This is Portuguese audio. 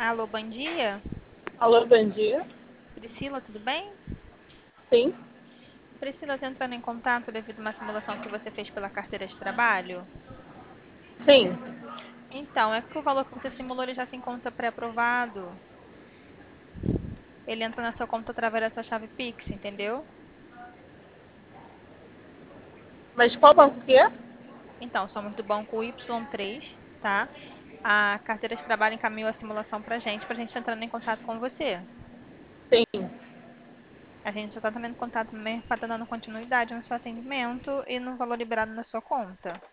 Alô, bom dia. Alô, bom dia. Priscila, tudo bem? Sim, Priscila, tô entrando em contato devido a uma simulação que você fez pela carteira de trabalho. sim. Então, é porque o valor que você simulou ele já se encontra pré-aprovado. Ele entra na sua conta através da sua chave Pix, entendeu? Mas qual banco que é? Então, somos do banco Y3, tá? A carteira de trabalho encaminhou a simulação pra gente entrando em contato com você. Sim. A gente só tá entrando em contato mesmo para estar dando continuidade no seu atendimento e no valor liberado na sua conta.